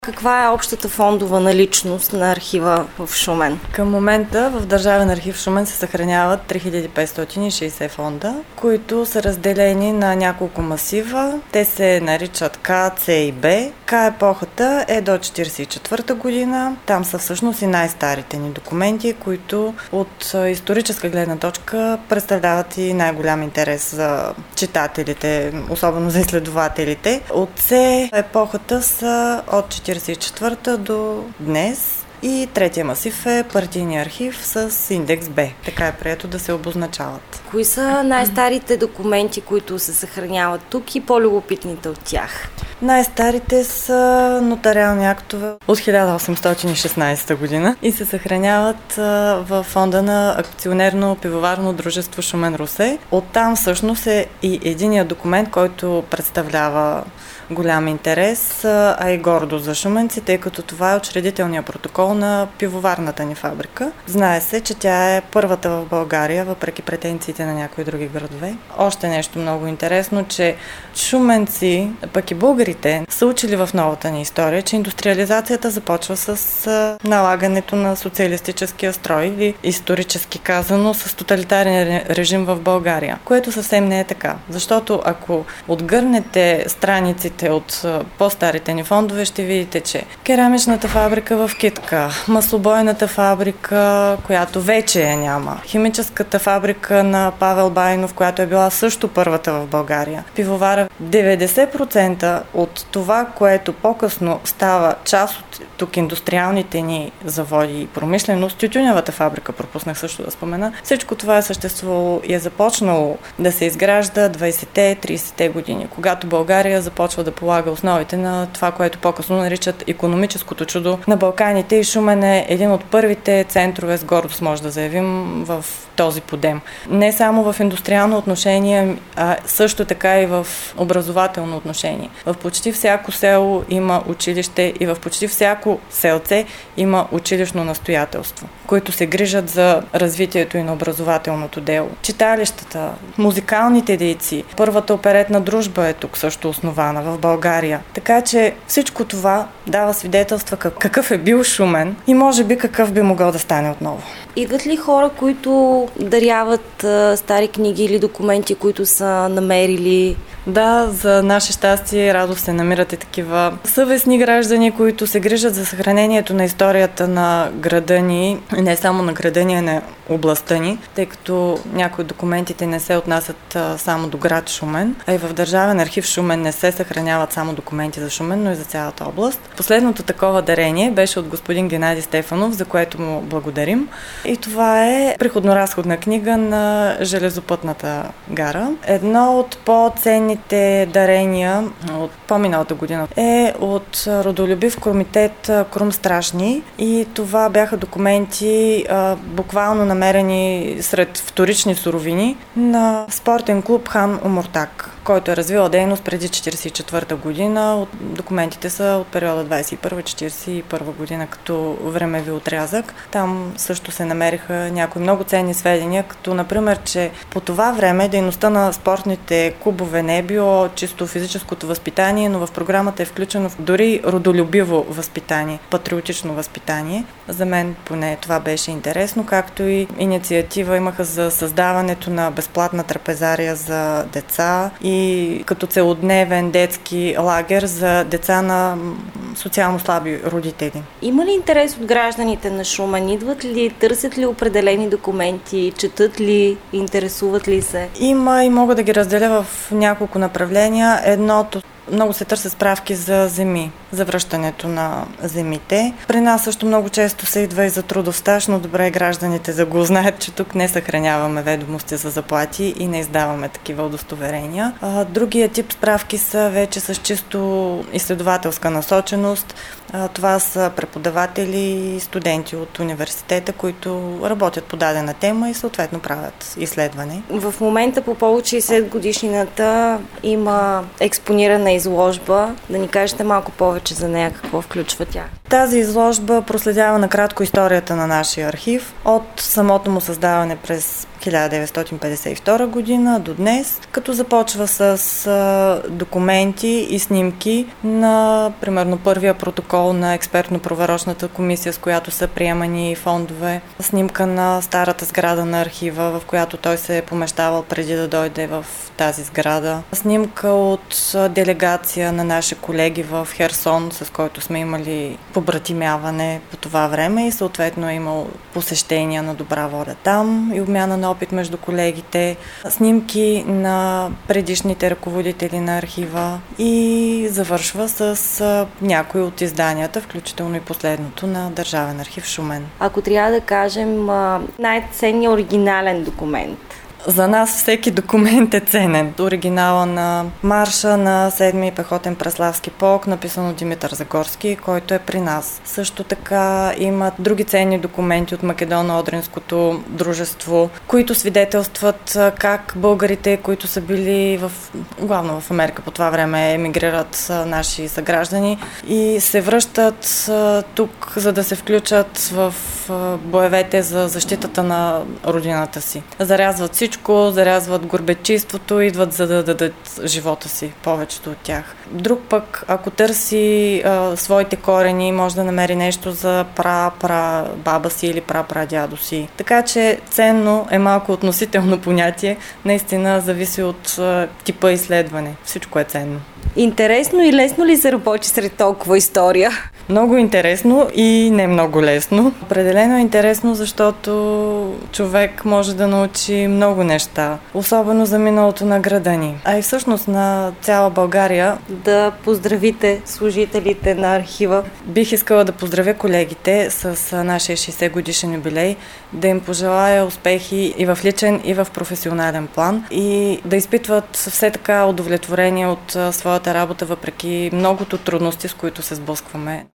Каква е общата фондова наличност на архива в Шумен? Към момента в Държавен архив Шумен се съхраняват 3560 фонда, които са разделени на няколко масива. Те се наричат К, С и Б. К епохата е до 1944 година. Там са всъщност и най-старите ни документи, които от историческа гледна точка представляват и най-голям интерес за читателите, особено за изследователите. От С епохата са от 1944 до днес. И третия масив е партийния архив с индекс Б. Така е прието да се обозначават. Кои са най-старите документи, които се съхраняват тук и по-любопитните от тях? Най-старите са нотариални актове от 1816 година и се съхраняват в фонда на акционерно пивоварно дружество Шумен-Русе. Оттам всъщност е и единият документ, който представлява голям интерес, а и гордост за шуменци, тъй като това е учредителният протокол на пивоварната ни фабрика. Знае се, че тя е първата в България, въпреки претенциите на някои други градове. Още нещо много интересно, че шуменци, пък и българите, са учили в новата ни история, че индустриализацията започва с налагането на социалистическия строй или исторически казано с тоталитарен режим в България, което съвсем не е така. Защото ако отгърнете страниците от по-старите ни фондове, ще видите, че керамичната фабрика в Китка, маслобойната фабрика, която вече я няма, химическата фабрика на Павел Байнов, която е била също първата в България, пивовара, 90% от това, което по-късно става част от тук индустриалните ни заводи и промишленост, тютюневата фабрика, пропуснах също да спомена, всичко това е съществувало и е започнало да се изгражда 20-те, 30-те години, когато България започва да полага основите на това, което по-късно наричат икономическото чудо на Балканите, и Шумен е един от първите центрове, с гордост може да заявим, в този подем. Не само в индустриално отношение, а също така и в образователно отношение. В почти всяко село има училище и в почти всяко селце има училищно настоятелство, които се грижат за развитието и на образователното дело. Читалищата, музикалните дейци, първата оперетна дружба е тук също основана в България. Така че всичко това дава свидетелства какъв е бил Шумен и може би какъв би могъл да стане отново. Идват ли хора, които даряват стари книги или документи, които са намерили? Да, за наше щастие и радост се намират и такива съвестни граждани, които се грижат за съхранението на историята на града ни, не само на града ни, а на областта ни, тъй като някои от документите не се отнасят само до град Шумен, а и в Държавен архив Шумен не се съхраняват само документи за Шумен, но и за цялата област. Последното такова дарение беше от господин Геннадий Стефанов, за което му благодарим. И това е приходно-разходна книга на железопътната гара. Едно от по-ценните дарения от по-миналата година е от родолюбив комитет Крум Страшни, и това бяха документи буквално намерени сред вторични суровини на спортен клуб Хан Омуртаг, който е развил дейност преди 1944 година. Документите са от периода 21-41 година като времеви отрязък. Там също се намериха някои много ценни сведения, като например, че по това време дейността на спортните клубове не е било чисто физическото възпитание, но в програмата е включено дори родолюбиво възпитание, патриотично възпитание. За мен поне това беше интересно, както и инициатива имаха за създаването на безплатна трапезария за деца и като целодневен детски лагер за деца на социално слаби родители. Има ли интерес от гражданите на Шумен? Идват ли, търсят ли определени документи, четат ли, интересуват ли се? Има и мога да ги разделя в няколко направления. Едното, много се търсят справки за земи, за връщането на земите. При нас също много често се идва и за трудов стаж, но добре е гражданите да го знаят, че тук не съхраняваме ведомости за заплати и не издаваме такива удостоверения. Другия тип справки са вече с чисто изследователска насоченост. Това са преподаватели и студенти от университета, които работят по дадена тема и съответно правят изследване. В момента по повод 60 годишнината има експонирана изложба. Да ни кажете малко повече за нея, какво включва тя? Тази изложба проследява накратко историята на нашия архив от самото му създаване през 1952 година до днес, като започва с документи и снимки на, примерно, първия протокол на експертно-проверочната комисия, с която са приемани фондове, снимка на старата сграда на архива, в която той се е помещавал преди да дойде в тази сграда, снимка от делегация на наши колеги в Херсон, с който сме имали побратимяване по това време и съответно е имал посещения на добра воля там и обмяна на опит между колегите, снимки на предишните ръководители на архива и завършва с някои от изданията, включително и последното на Държавен архив Шумен. Ако трябва да кажем най-ценният оригинален документ? За нас всеки документ е ценен. Оригинала на марша на 7-ми пехотен Преславски полк, написан от Димитър Загорски, който е при нас. Също така имат други ценни документи от Македоно-Одринското дружество, които свидетелстват как българите, които са били главно в Америка по това време, емигрират наши съграждани и се връщат тук, за да се включат в боевете за защитата на родината си. Зарязват всичко, зарязват горбечиството, идват за да дадат живота си, повечето от тях. Друг пък, ако търси своите корени, може да намери нещо за баба си или дядо си. Така че ценно е малко относително понятие, наистина зависи от типа изследване. Всичко е ценно. Интересно и лесно ли се работи сред толкова история? Много интересно и не много лесно. Определено е интересно, защото човек може да научи много неща, особено за миналото на града ни. А и всъщност на цяла България. Да поздравите служителите на архива. Бих искала да поздравя колегите с нашия 60 годишен юбилей, да им пожелая успехи и в личен, и в професионален план и да изпитват все така удовлетворение от своята работа, въпреки многото трудности, с които се сблъскваме.